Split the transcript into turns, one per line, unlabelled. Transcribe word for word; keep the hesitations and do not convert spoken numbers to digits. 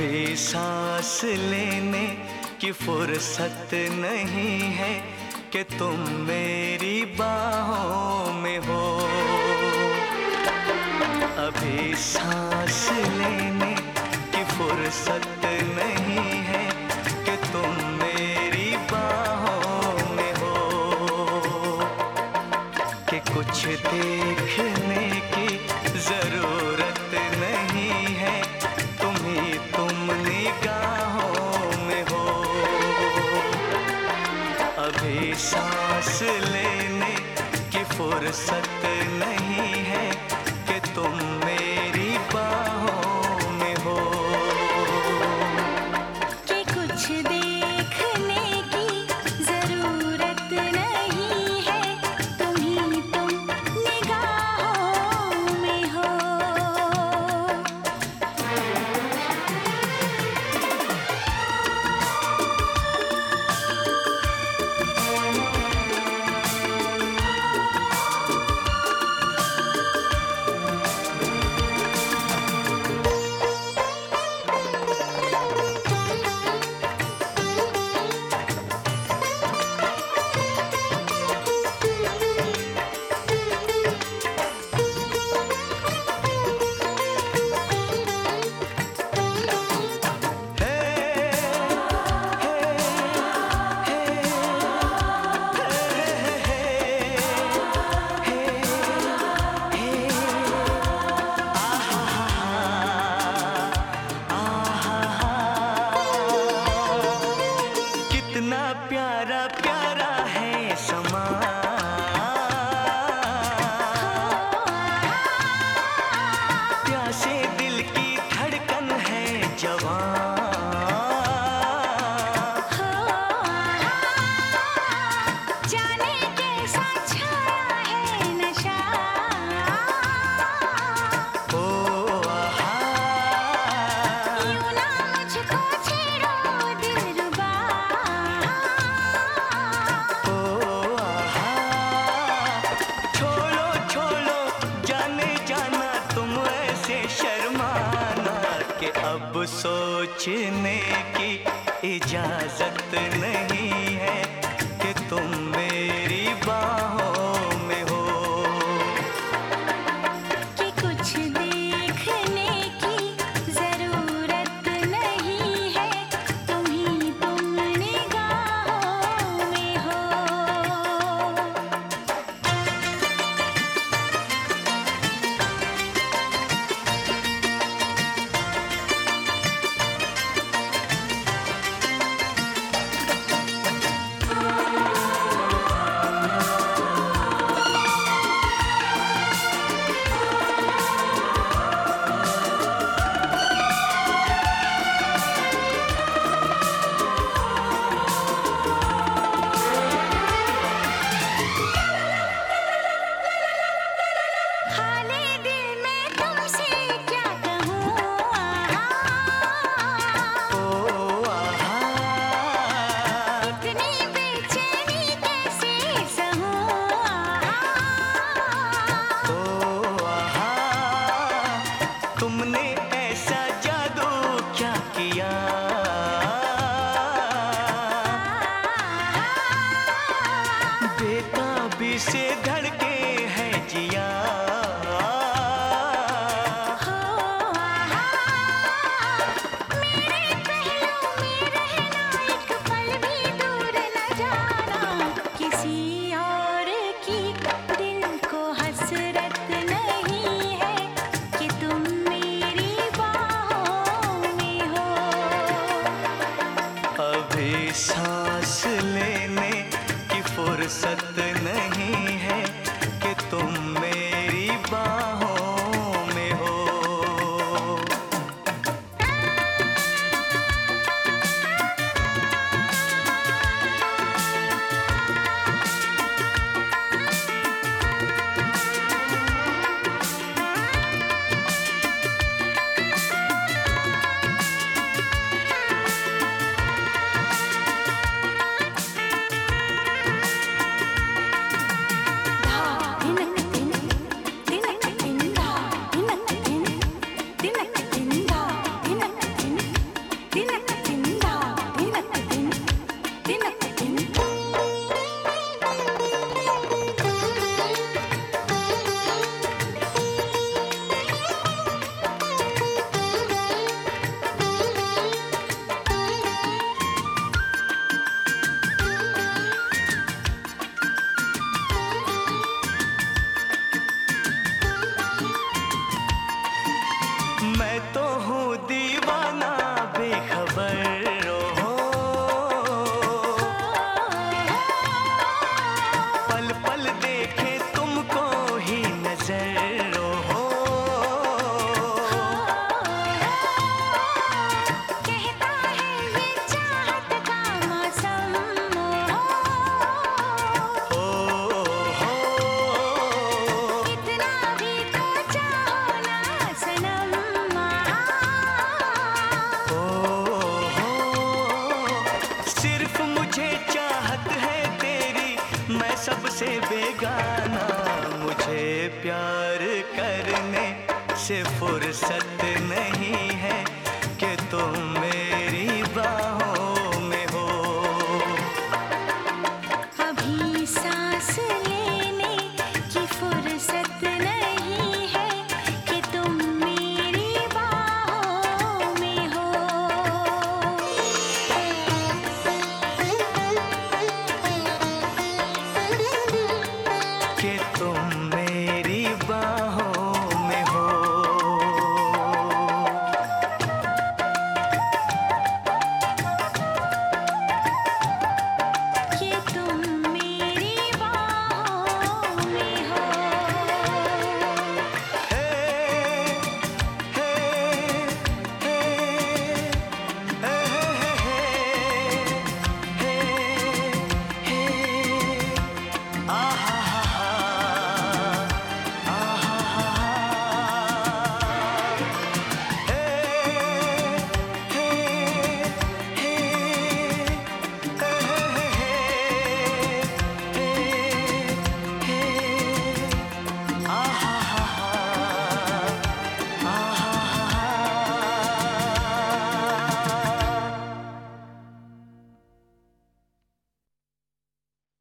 अभी सांस लेने की फुर्सत नहीं है कि तुम मेरी बाहों में हो। अभी सांस लेने की फुर्सत नहीं है कि तुम मेरी बाहों में हो। कि कुछ देखने की जरूरत नहीं है, तुम ही तुम निगाहों में हो। अभी सांस लेने की फुर्सत नहीं है कि तुम मेरी बाहों में हो।
कि कुछ देखने की जरूरत नहीं है, तुम ही तुम निगाहों में हो।
कितना प्यारा प्यारा है समा, प्यासे दिल की धड़कन है जवां।
जाने कैसा छाया है नशा,
ओ आहा,
यूं ना मुझको छेड़ो दिलरुबा।
ओ आहा, छोड़ो छोड़ो जाने जाना तुम ऐसे शर्माना कि अब सोचने की इजाजत नहीं है कि तुम मेरी बाहों में हो।
कि कुछ देखने की जरूरत नहीं है, तुम ही तुम निगाहों में हो। हाले दिल में तुमसे क्या कहूँ,
ओ आहा,
इतनी बेचैनी कैसे सहूँ।
ओ आहा, तुमने ऐसा जादू क्या किया, बेताबी से धड़के है जिया। गुजर हो।
कहता है ये चाहत का मौसम
हो हो
इतना भी तो चाहो ना सनम।
हो हो सिर्फ मुझे चाहत है तेरी, मैं सबसे बेगाना। मुझे प्यार करने से फुर्सत नहीं